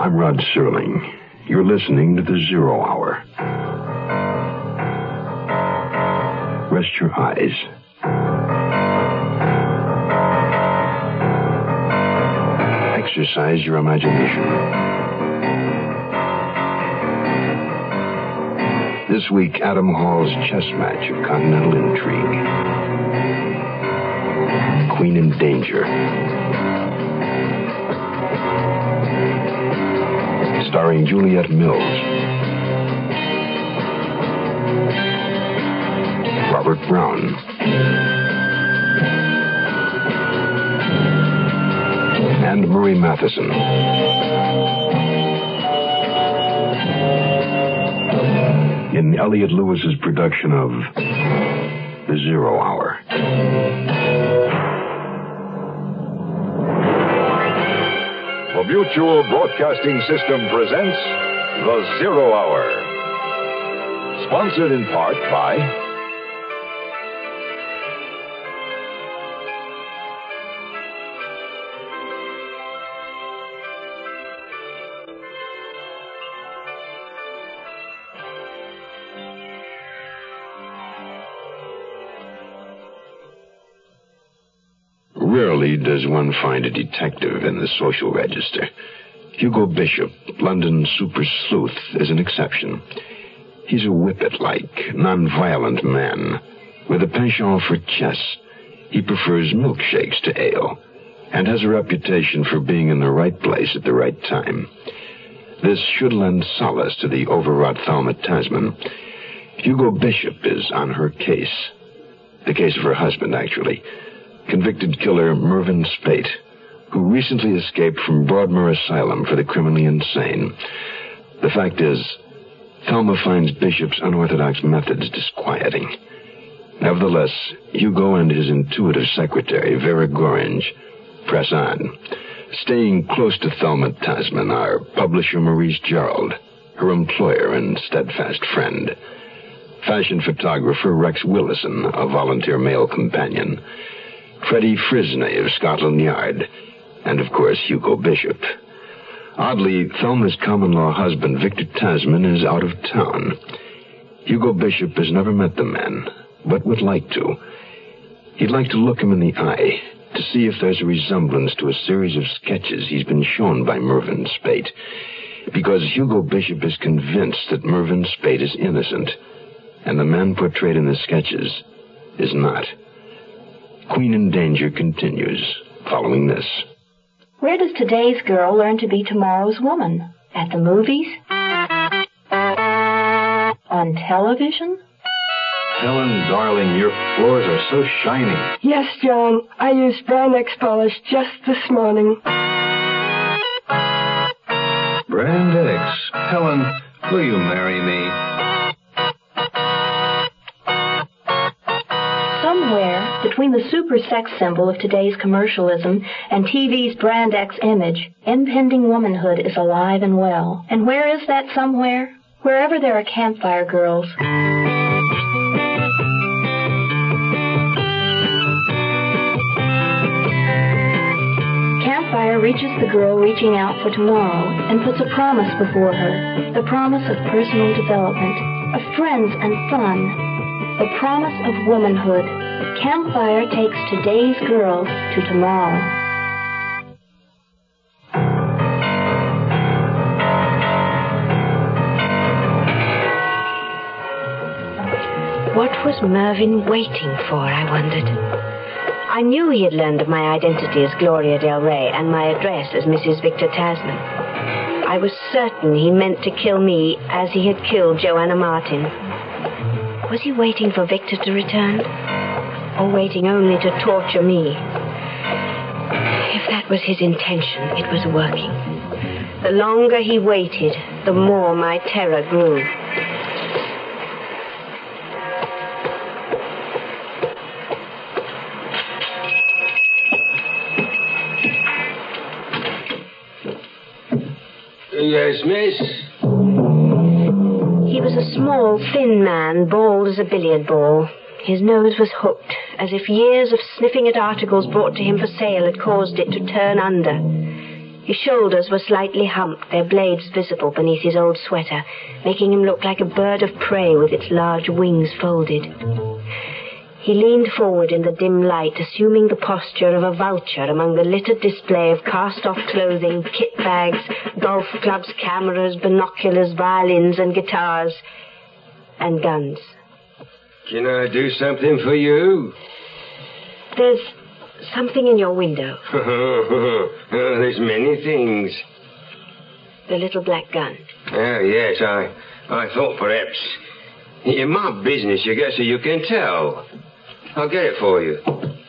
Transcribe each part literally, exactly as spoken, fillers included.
I'm Rod Serling. You're listening to the Zero Hour. Rest your eyes. Exercise your imagination. This week, Adam Hall's chess match of continental intrigue. Queen in Danger. Starring Juliette Mills. Robert Brown. And Murray Matheson. In Elliot Lewis's production of The Zero Hour. The Mutual Broadcasting System presents The Zero Hour. Sponsored in part by... Rarely does one find a detective in the social register. Hugo Bishop, London super sleuth, is an exception. He's a whippet-like, non-violent man. With a penchant for chess, he prefers milkshakes to ale, and has a reputation for being in the right place at the right time. This should lend solace to the overwrought Thelma Tasman. Hugo Bishop is on her case. The case of her husband, actually. Convicted killer Mervyn Spate, who recently escaped from Broadmoor Asylum for the criminally insane. The fact is, Thelma finds Bishop's unorthodox methods disquieting. Nevertheless, Hugo and his intuitive secretary, Vera Gorringe, press on. Staying close to Thelma Tasman are publisher Maurice Gerald, her employer and steadfast friend, fashion photographer Rex Willison, a volunteer male companion, Freddie Frisney of Scotland Yard, and, of course, Hugo Bishop. Oddly, Thelma's common-law husband, Victor Tasman, is out of town. Hugo Bishop has never met the man, but would like to. He'd like to look him in the eye to see if there's a resemblance to a series of sketches he's been shown by Mervyn Spate, because Hugo Bishop is convinced that Mervyn Spate is innocent, and the man portrayed in the sketches is not. Queen in Danger continues, following this. Where does today's girl learn to be tomorrow's woman? At the movies? On television? Helen, darling, your floors are so shiny. Yes, John. I used Brand X polish just this morning. Brand X. Helen, will you marry me? Somewhere between the super sex symbol of today's commercialism and T V's Brand X image, impending womanhood is alive and well. And where is that somewhere? Wherever there are campfire girls. Campfire reaches the girl reaching out for tomorrow and puts a promise before her. The promise of personal development, of friends and fun. The promise of womanhood. Campfire takes today's girls to tomorrow. What was Mervyn waiting for, I wondered. I knew he had learned of my identity as Gloria Del Rey and my address as Missus Victor Tasman. I was certain he meant to kill me as he had killed Joanna Martin. Was he waiting for Victor to return? Or waiting only to torture me? If that was his intention, it was working. The longer he waited, the more my terror grew. Yes, miss? He was a small, thin man, bald as a billiard ball. His nose was hooked, as if years of sniffing at articles brought to him for sale had caused it to turn under. His shoulders were slightly humped, their blades visible beneath his old sweater, making him look like a bird of prey with its large wings folded. He leaned forward in the dim light, assuming the posture of a vulture among the littered display of cast-off clothing, kit bags, golf clubs, cameras, binoculars, violins and guitars, and guns. Can I do something for you? There's something in your window. Oh, there's many things. The little black gun. Oh, yes, I, I thought perhaps... In my business, you guess, so you can tell. I'll get it for you.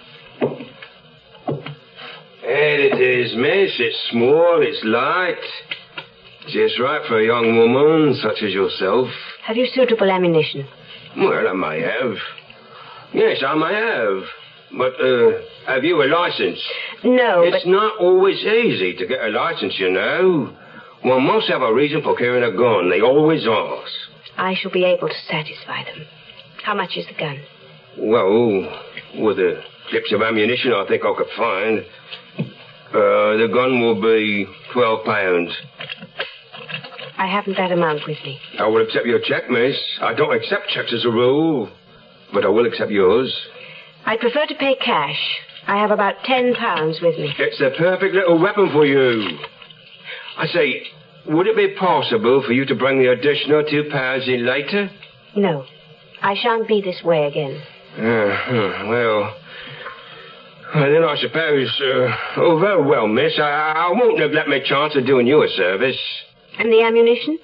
There it is, miss. It's small, it's light. Just right for a young woman such as yourself. Have you suitable ammunition? Well, I may have. Yes, I may have. But, uh, have you a license? No, It's but... not always easy to get a license, you know. One must have a reason for carrying a gun. They always ask. I shall be able to satisfy them. How much is the gun? Well, with the clips of ammunition I think I could find, uh, the gun will be twelve pounds. I haven't that amount with me. I will accept your check, miss. I don't accept checks as a rule, but I will accept yours. I'd prefer to pay cash. I have about ten pounds with me. It's a perfect little weapon for you. I say, would it be possible for you to bring the additional two pounds in later? No. I shan't be this way again. Uh, well, then I suppose... Uh, oh, very well, miss. I, I won't neglect my chance of doing you a service. And the ammunition?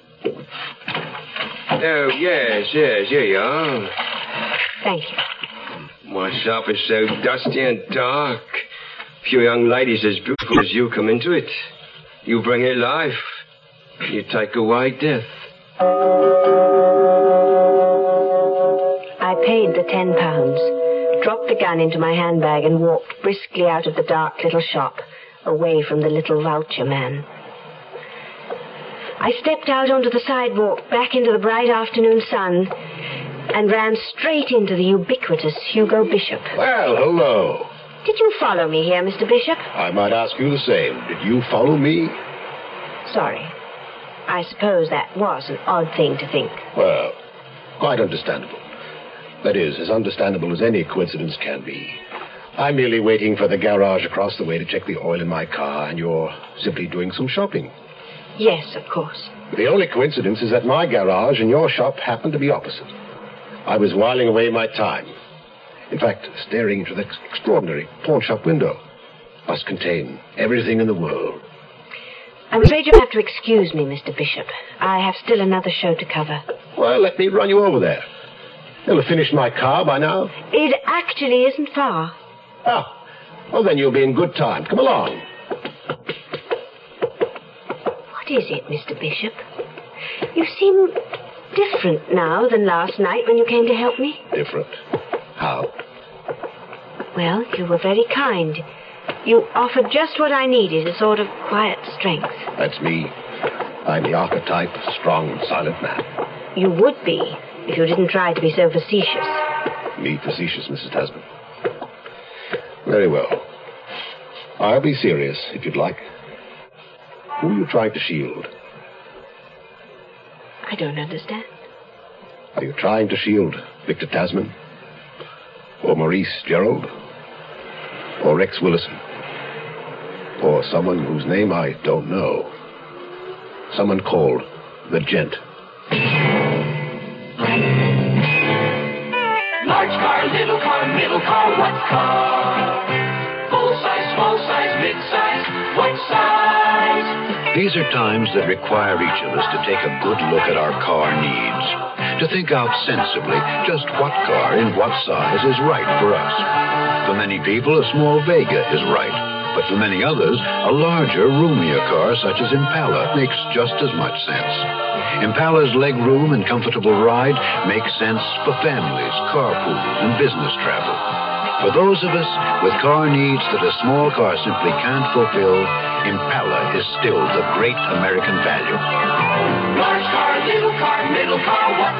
Oh, yes, yes, here you are. Thank you. My shop is so dusty and dark. Few young ladies as beautiful as you come into it. You bring it life. You take away death. I paid the ten pounds, dropped the gun into my handbag and walked briskly out of the dark little shop, away from the little vulture man. I stepped out onto the sidewalk, back into the bright afternoon sun, and ran straight into the ubiquitous Hugo Bishop. Well, hello. Did you follow me here, Mister Bishop? I might ask you the same. Did you follow me? Sorry. I suppose that was an odd thing to think. Well, quite understandable. That is, as understandable as any coincidence can be. I'm merely waiting for the garage across the way to check the oil in my car, and you're simply doing some shopping. Yes, of course. The only coincidence is that my garage and your shop happen to be opposite. I was whiling away my time. In fact, staring into the extraordinary pawn shop window. Must contain everything in the world. I'm afraid you'll have to excuse me, Mister Bishop. I have still another show to cover. Well, let me run you over there. You'll have finished my car by now. It actually isn't far. Ah, well then you'll be in good time. Come along. What is it, Mister Bishop? You seem different now than last night when you came to help me. Different? How? Well, you were very kind. You offered just what I needed, a sort of quiet strength. That's me. I'm the archetype of strong and silent man. You would be, if you didn't try to be so facetious. Me facetious, Missus Tasman. Very well. I'll be serious, if you'd like. Who are you trying to shield? I don't understand. Are you trying to shield Victor Tasman? Or Maurice Gerald? Or Rex Willison? Or someone whose name I don't know? Someone called the Gent. Large car, little car, middle car, what car? Full size, small size, mid size, what size? These are times that require each of us to take a good look at our car needs, to think out sensibly just what car in what size is right for us. For many people, a small Vega is right, but for many others, a larger, roomier car such as Impala makes just as much sense. Impala's legroom and comfortable ride make sense for families, carpools, and business travel. For those of us with car needs that a small car simply can't fulfill, Impala is still the great American value. Large car, little car, middle car, what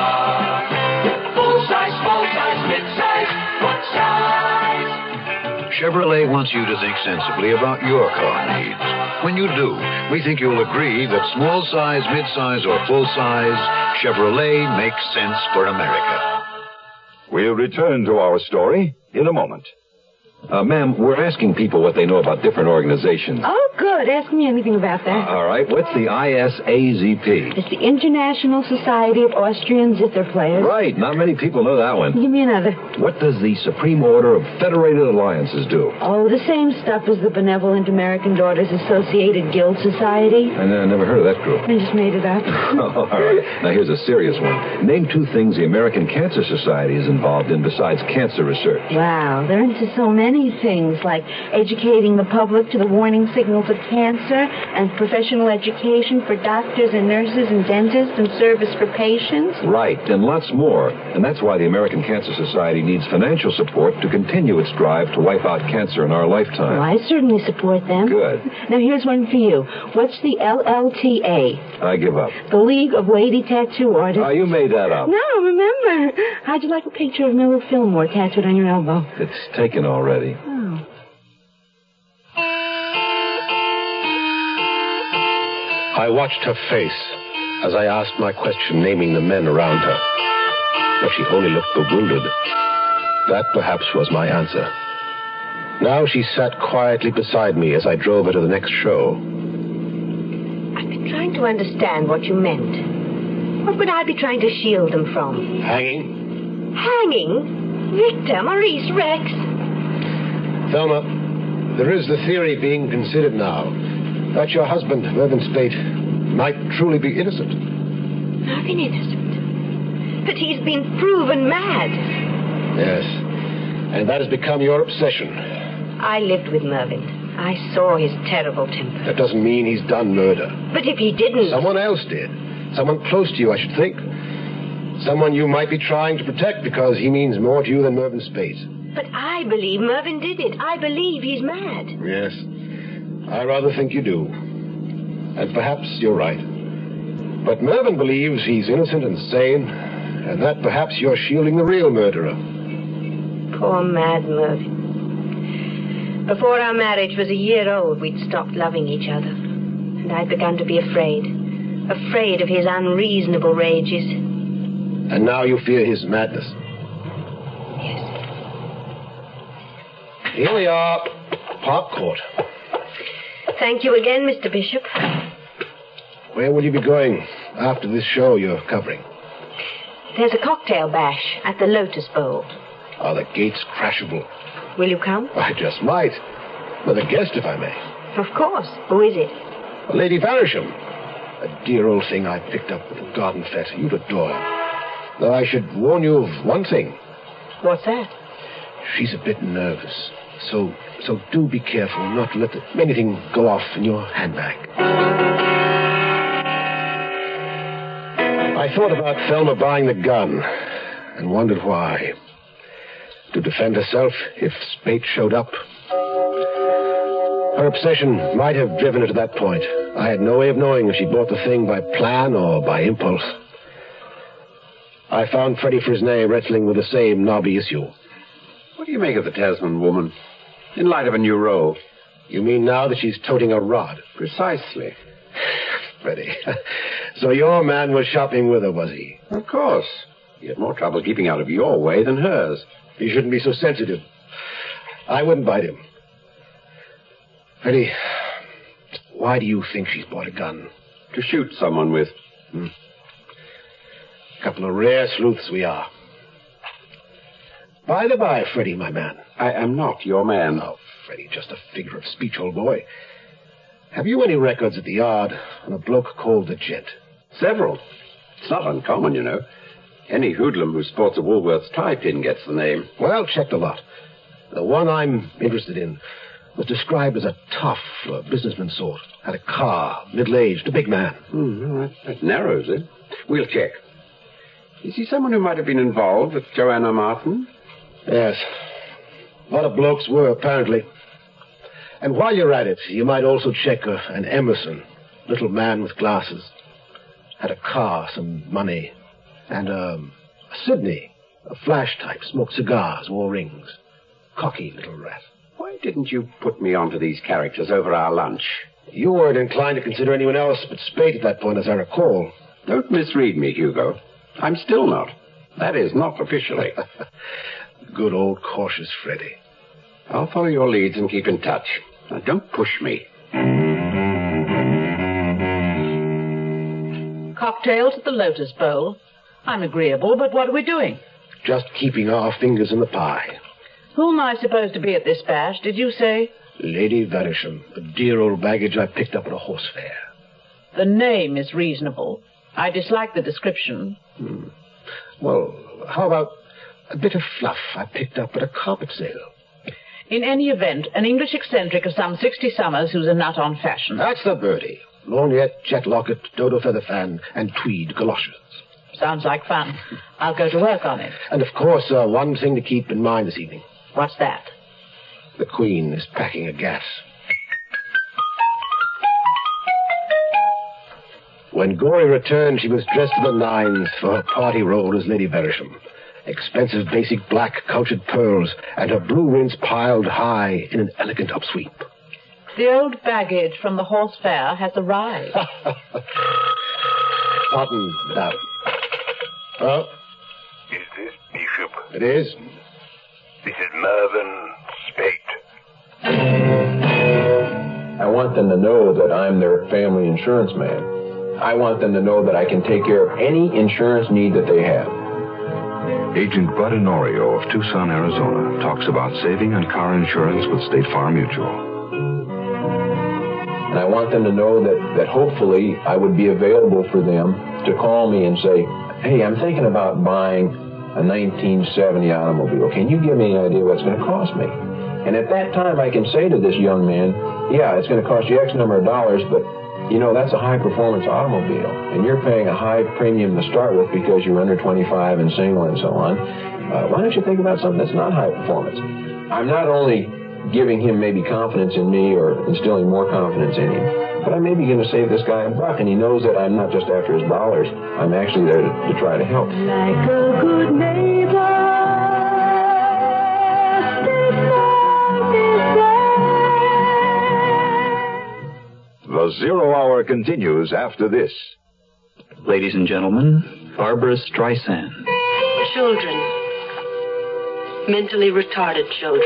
car? Full size, small size, mid size, what size? Chevrolet wants you to think sensibly about your car needs. When you do, we think you'll agree that small size, mid-size, or full size, Chevrolet makes sense for America. We'll return to our story in a moment. Uh, ma'am, we're asking people what they know about different organizations. Oh, good. Ask me anything about that. All right. What's the I S A Z P? It's the International Society of Austrian Zither Players. Right. Not many people know that one. Give me another. What does the Supreme Order of Federated Alliances do? Oh, the same stuff as the Benevolent American Daughters Associated Guild Society. I n- never heard of that group. I just made it up. Oh, all right. Now, here's a serious one. Name two things the American Cancer Society is involved in besides cancer research. Wow, they're into so many things, like educating the public to the warning signals of cancer and professional education for doctors and nurses and dentists and service for patients. Right, and lots more. And that's why the American Cancer Society needs financial support to continue its drive to wipe out cancer in our lifetime. Well, I certainly support them. Good. Now, here's one for you. What's the L L T A? I give up. The League of Lady Tattoo Artists. Oh, you made that up. No, remember. How'd you like a picture of Miller Fillmore tattooed on your elbow? It's taken already. Oh. I watched her face as I asked my question, naming the men around her. But she only looked bewildered. That perhaps was my answer. Now she sat quietly beside me as I drove her to the next show. I've been trying to understand what you meant. What would I be trying to shield them from? Hanging? Hanging? Victor, Maurice, Rex. Thelma, there is the theory being considered now that your husband, Mervyn Spate, might truly be innocent. Mervyn innocent? But he's been proven mad. Yes, and that has become your obsession. I lived with Mervyn. I saw his terrible temper. That doesn't mean he's done murder. But if he didn't... Someone else did. Someone close to you, I should think. Someone you might be trying to protect because he means more to you than Mervyn Spate. But I believe Mervyn did it. I believe he's mad. Yes. I rather think you do. And perhaps you're right. But Mervyn believes he's innocent and sane, and that perhaps you're shielding the real murderer. Poor mad Mervyn. Before our marriage was a year old, we'd stopped loving each other. And I'd begun to be afraid. Afraid of his unreasonable rages. And now you fear his madness. Yes. Here we are. Park Court. Thank you again, Mister Bishop. Where will you be going after this show you're covering? There's a cocktail bash at the Lotus Bowl. Are the gates crashable? Will you come? I just might. With a guest, if I may. Of course. Who is it? Lady Faversham. A dear old thing I picked up at the garden fete. You'd adore her. Though I should warn you of one thing. What's that? She's a bit nervous. So, so do be careful not to let the, anything go off in your handbag. I thought about Thelma buying the gun and wondered why. To defend herself if Spate showed up. Her obsession might have driven her to that point. I had no way of knowing if she bought the thing by plan or by impulse. I found Freddie Frisnay wrestling with the same knobby issue. What do you make of the Tasman woman, in light of a new role? You mean now that she's toting a rod? Precisely. Freddie. So your man was shopping with her, was he? Of course. He had more trouble keeping out of your way than hers. You shouldn't be so sensitive. I wouldn't bite him. Freddie, why do you think she's bought a gun? To shoot someone with. Hmm. Couple of rare sleuths we are. By the by, Freddie, my man. I am not your man. Oh, Freddie, just a figure of speech, old boy. Have you any records at the yard on a bloke called the Gent? Several. It's not uncommon, you know. Any hoodlum who sports a Woolworths tie pin gets the name. Well, check the lot. The one I'm interested in was described as a tough uh, businessman sort. Had a car, middle-aged, a big man. Hmm, that, that narrows it. We'll check. Is he someone who might have been involved with Joanna Martin? Yes. A lot of blokes were, apparently. And while you're at it, you might also check uh, an Emerson, little man with glasses. Had a car, some money. And um, a Sydney, a flash type, smoked cigars, wore rings. Cocky little rat. Why Why didn't you put me onto these characters over our lunch? You weren't inclined to consider anyone else but Spate at that point, as I recall. Don't misread me, Hugo. I'm still not. That is, not officially. Good old cautious Freddy. I'll follow your leads and keep in touch. Now, don't push me. Cocktails at the Lotus Bowl. I'm agreeable, but what are we doing? Just keeping our fingers in the pie. Who am I supposed to be at this bash, did you say? Lady Verisham, the dear old baggage I picked up at a horse fair. The name is reasonable. I dislike the description. Hmm. Well, how about a bit of fluff I picked up at a carpet sale? In any event, an English eccentric of some sixty summers who's a nut on fashion. That's the birdie. Lorgnette, jet locket, dodo feather fan, and tweed galoshes. Sounds like fun. I'll go to work on it. And, of course, uh, one thing to keep in mind this evening. What's that? The Queen is packing a gas. When Gory returned, she was dressed to the nines for her party role as Lady Verisham. Expensive basic black cultured pearls, and her blue rinse piled high in an elegant upsweep. The old baggage from the horse fair has arrived. Cotton, madame. Well? Is this Bishop? It is. This is Mervyn Spate. I want them to know that I'm their family insurance man. I want them to know that I can take care of any insurance need that they have. Agent Bud Honorio of Tucson, Arizona, talks about saving on car insurance with State Farm Mutual. And I want them to know that, that hopefully I would be available for them to call me and say, hey, I'm thinking about buying a nineteen seventy automobile. Can you give me an idea what it's going to cost me? And at that time, I can say to this young man, yeah, it's going to cost you X number of dollars, but, you know, that's a high-performance automobile, and you're paying a high premium to start with because you're under twenty-five and single and so on. Uh, why don't you think about something that's not high performance? I'm not only giving him maybe confidence in me or instilling more confidence in him, but I'm maybe going to save this guy a buck, and he knows that I'm not just after his dollars. I'm actually there to, to try to help. Like a good neighbor, The Zero Hour continues after this. Ladies and gentlemen, Barbara Streisand. Children. Mentally retarded children.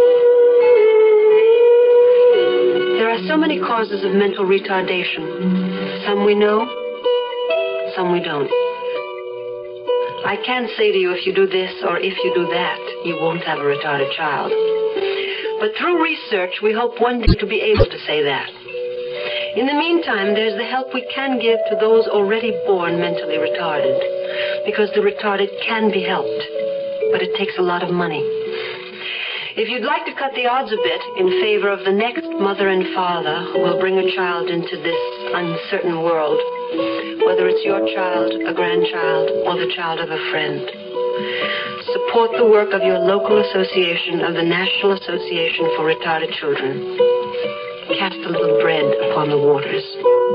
There are so many causes of mental retardation. Some we know, some we don't. I can't say to you if you do this or if you do that, you won't have a retarded child. But through research, we hope one day to be able to say that. In the meantime, there's the help we can give to those already born mentally retarded, because the retarded can be helped, but it takes a lot of money. If you'd like to cut the odds a bit in favor of the next mother and father who will bring a child into this uncertain world, whether it's your child, a grandchild, or the child of a friend, support the work of your local association of the National Association for Retarded Children. Cast a little bread upon the waters.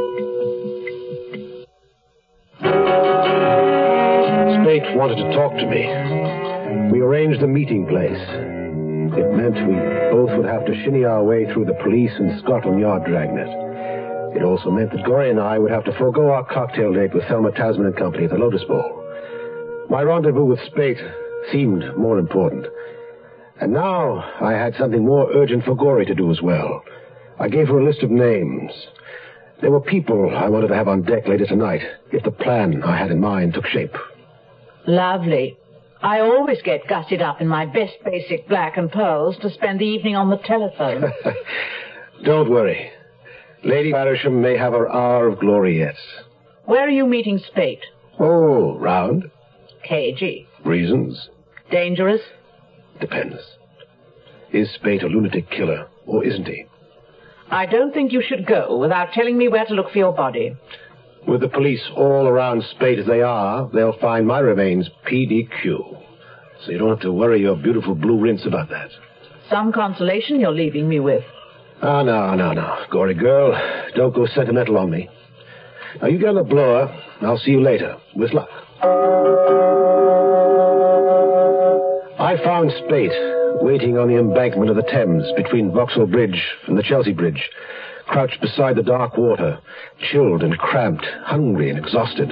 Spate wanted to talk to me. We arranged a meeting place. It meant we both would have to shinny our way through the police and Scotland Yard dragnet. It also meant that Gory and I would have to forego our cocktail date with Thelma Tasman and Company at the Lotus Bowl. My rendezvous with Spate seemed more important. And now I had something more urgent for Gory to do as well. I gave her a list of names. There were people I wanted to have on deck later tonight, if the plan I had in mind took shape. Lovely. I always get gussied up in my best basic black and pearls to spend the evening on the telephone. Don't worry. Lady Verisham may have her hour of glory yet. Where are you meeting Spate? Oh, round. Cagey. Reasons? Dangerous? Depends. Is Spate a lunatic killer, or isn't he? I don't think you should go without telling me where to look for your body. With the police all around Spate as they are, they'll find my remains P D Q. So you don't have to worry your beautiful blue rinse about that. Some consolation you're leaving me with. Oh, no, no, no. Gory girl, don't go sentimental on me. Now, you get on the blower. I'll see you later. With luck. I found Spate waiting on the embankment of the Thames between Vauxhall Bridge and the Chelsea Bridge, crouched beside the dark water, chilled and cramped, hungry and exhausted.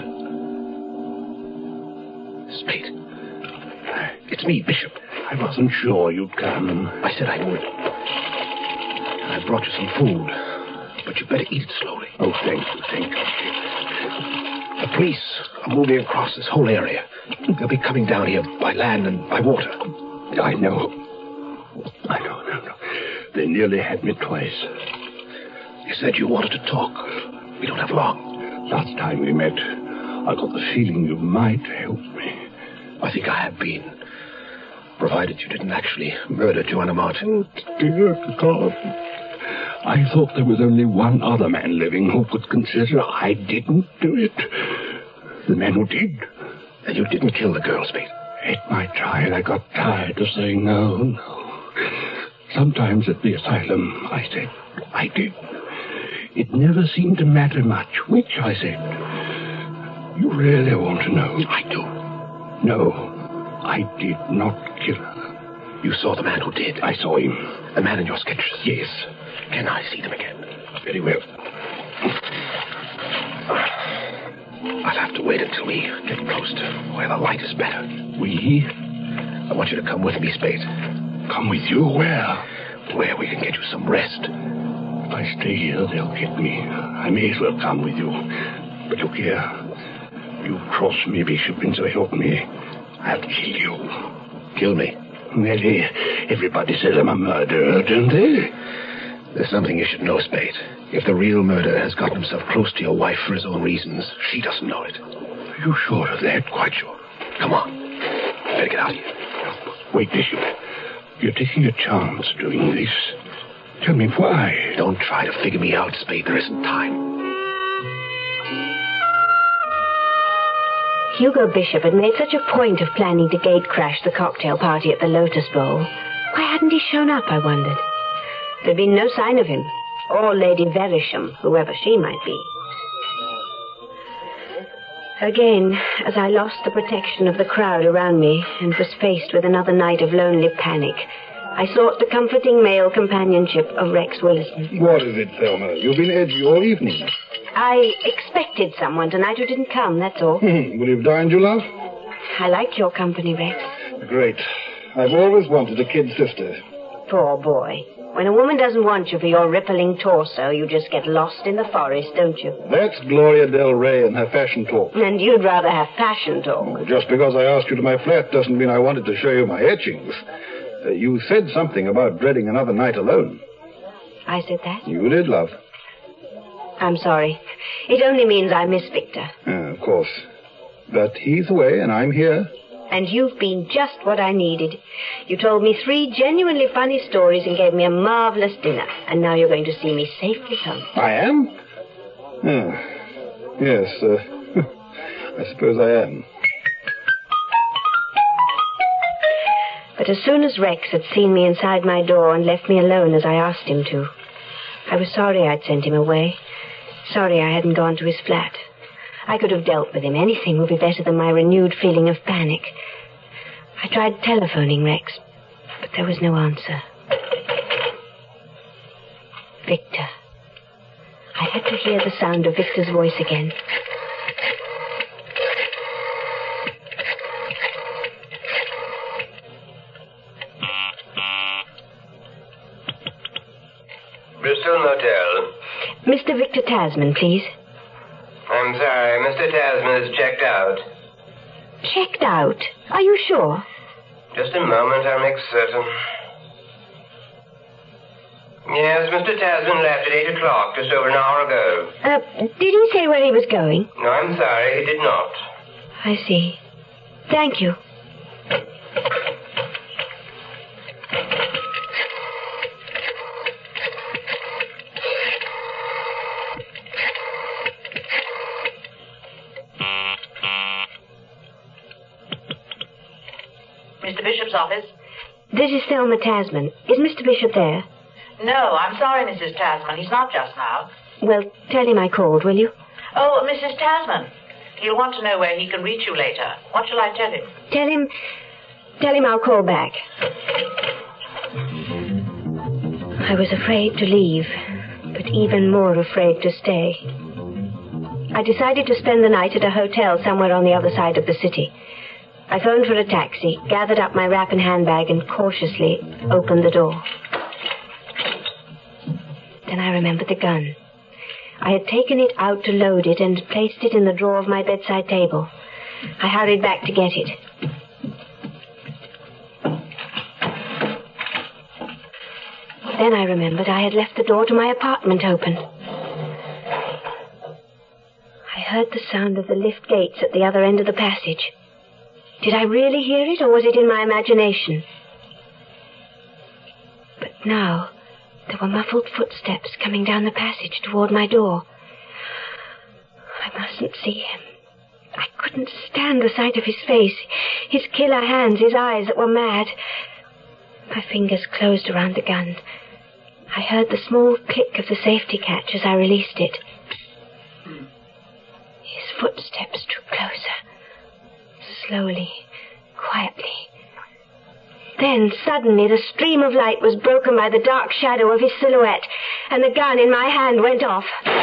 Spade. It's me, Bishop. I wasn't sure you'd come. I said I would. I brought you some food, but you better eat it slowly. Oh, thank you, thank you. The police are moving across this whole area. They'll be coming down here by land and by water. I know. I know, no, no. They nearly had me twice. You said you wanted to talk. We don't have long. Last time we met, I got the feeling you might help me. I think I have been. Provided you didn't actually murder Joanna Martin. Oh, dear God. I thought there was only one other man living who could consider I didn't do it. The man who did. And you didn't kill the girl, Spade? At my trial, I got tired of saying no, no. Sometimes at the asylum, I said I did. It never seemed to matter much which I said. You really want to know? I do. No, I did not kill her. You saw the man who did? I saw him. The man in your sketches? Yes. Can I see them again? Very well. I'll have to wait until we get close to where the light is better. We? I want you to come with me, Spade. Come with you? Where? Where we can get you some rest. If I stay here, they'll get me. I may as well come with you. But look here. You cross me, Bishop, and so help me. I'll kill you. Kill me? Well, everybody says I'm a murderer, don't they? There's something you should know, Spade. If the real murderer has gotten himself close to your wife for his own reasons, she doesn't know it. Are you sure of that? Quite sure. Come on. Better get out of here. Wait, Bishop. You're taking a chance doing this. Tell me why. Don't try to figure me out, Spade. There isn't time. Hugo Bishop had made such a point of planning to gate-crash the cocktail party at the Lotus Bowl. Why hadn't he shown up, I wondered? There'd been no sign of him, or Lady Verisham, whoever she might be. Again, as I lost the protection of the crowd around me and was faced with another night of lonely panic, I sought the comforting male companionship of Rex Willison. What is it, Thelma? You've been edgy all evening. I expected someone tonight who didn't come, that's all. Hmm. Will you have dined, you love? I like your company, Rex. Great. I've always wanted a kid sister. Poor boy. When a woman doesn't want you for your rippling torso, you just get lost in the forest, don't you? That's Gloria Del Rey and her fashion talk. And you'd rather have passion talk. Oh, just because I asked you to my flat doesn't mean I wanted to show you my etchings. Uh, you said something about dreading another night alone. I said that? You did, love. I'm sorry. It only means I miss Victor. Uh, of course. But he's away and I'm here. And you've been just what I needed. You told me three genuinely funny stories and gave me a marvelous dinner. And now you're going to see me safely home. I am? Oh, yes, uh, I suppose I am. But as soon as Rex had seen me inside my door and left me alone as I asked him to, I was sorry I'd sent him away. Sorry I hadn't gone to his flat. I could have dealt with him. Anything would be better than my renewed feeling of panic. I tried telephoning Rex, but there was no answer. Victor. I had to hear the sound of Victor's voice again. Bristol Motel. Mister Victor Tasman, please. I'm sorry, Mister Tasman is checked out. Checked out? Are you sure? Just a moment, I'll make certain. Yes, Mister Tasman left at eight o'clock, just over an hour ago. Uh, did he say where he was going? No, I'm sorry, he did not. I see. Thank you. Mister Bishop's office? This is Thelma Tasman. Is Mister Bishop there? No, I'm sorry, Missus Tasman. He's not just now. Well, tell him I called, will you? Oh, Missus Tasman. He'll want to know where he can reach you later. What shall I tell him? Tell him... Tell him I'll call back. I was afraid to leave, but even more afraid to stay. I decided to spend the night at a hotel somewhere on the other side of the city. I phoned for a taxi, gathered up my wrap and handbag, and cautiously opened the door. Then I remembered the gun. I had taken it out to load it and placed it in the drawer of my bedside table. I hurried back to get it. Then I remembered I had left the door to my apartment open. I heard the sound of the lift gates at the other end of the passage. Did I really hear it, or was it in my imagination? But now, there were muffled footsteps coming down the passage toward my door. I mustn't see him. I couldn't stand the sight of his face, his killer hands, his eyes that were mad. My fingers closed around the gun. I heard the small click of the safety catch as I released it. His footsteps drew closer. Slowly, quietly. Then, suddenly, the stream of light was broken by the dark shadow of his silhouette, and the gun in my hand went off.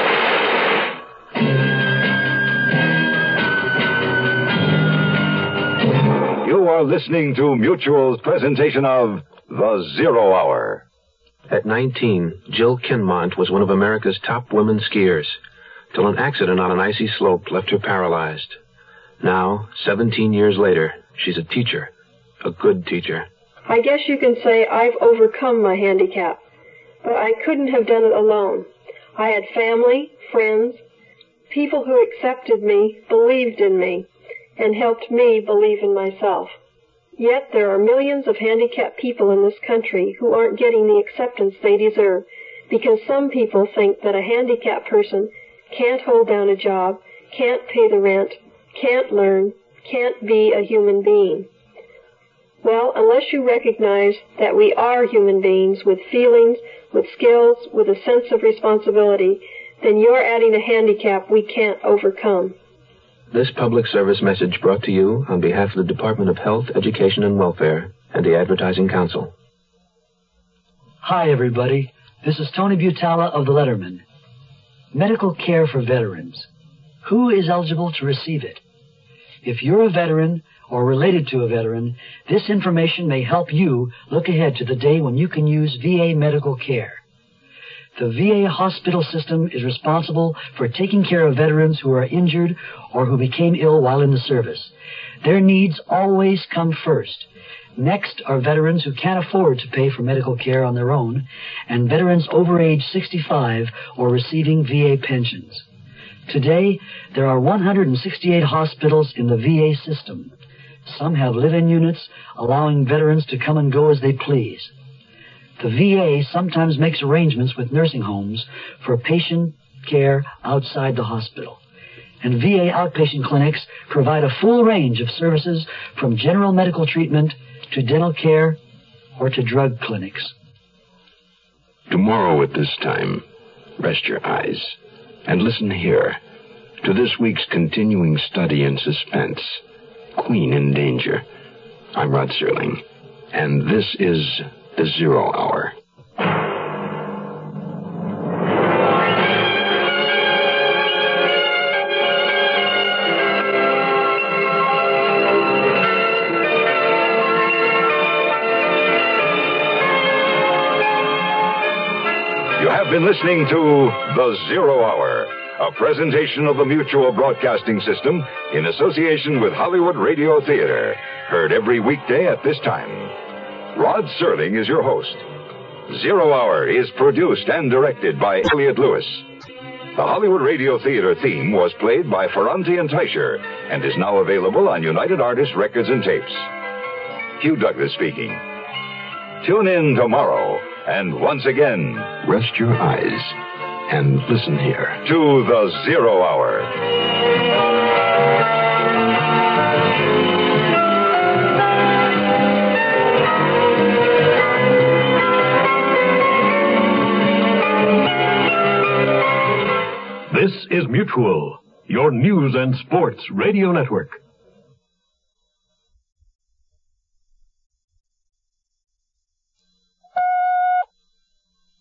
You are listening to Mutual's presentation of The Zero Hour. At nineteen, Jill Kinmont was one of America's top women skiers, till an accident on an icy slope left her paralyzed. Now, seventeen years later, she's a teacher, a good teacher. I guess you can say I've overcome my handicap, but I couldn't have done it alone. I had family, friends, people who accepted me, believed in me, and helped me believe in myself. Yet there are millions of handicapped people in this country who aren't getting the acceptance they deserve because some people think that a handicapped person can't hold down a job, can't pay the rent, can't learn, can't be a human being. Well, unless you recognize that we are human beings with feelings, with skills, with a sense of responsibility, then you're adding a handicap we can't overcome. This public service message brought to you on behalf of the Department of Health, Education, and Welfare and the Advertising Council. Hi, everybody. This is Tony Butala of The Letterman. Medical care for veterans. Who is eligible to receive it? If you're a veteran or related to a veteran, this information may help you look ahead to the day when you can use V A medical care. The V A hospital system is responsible for taking care of veterans who are injured or who became ill while in the service. Their needs always come first. Next are veterans who can't afford to pay for medical care on their own, and veterans over age sixty-five or receiving V A pensions. Today, there are one hundred sixty-eight hospitals in the V A system. Some have live-in units, allowing veterans to come and go as they please. The V A sometimes makes arrangements with nursing homes for patient care outside the hospital. And V A outpatient clinics provide a full range of services from general medical treatment to dental care or to drug clinics. Tomorrow at this time, rest your eyes and listen here to this week's continuing study in suspense, Queen in Danger. I'm Rod Serling, and this is The Zero Hour. You have been listening to The Zero Hour, a presentation of the Mutual Broadcasting System in association with Hollywood Radio Theater, heard every weekday at this time. Rod Serling is your host. Zero Hour is produced and directed by Elliott Lewis. The Hollywood Radio Theater theme was played by Ferranti and Teicher and is now available on United Artists Records and Tapes. Hugh Douglas speaking. Tune in tomorrow, and once again, rest your eyes and listen here to The Zero Hour. This is Mutual, your news and sports radio network.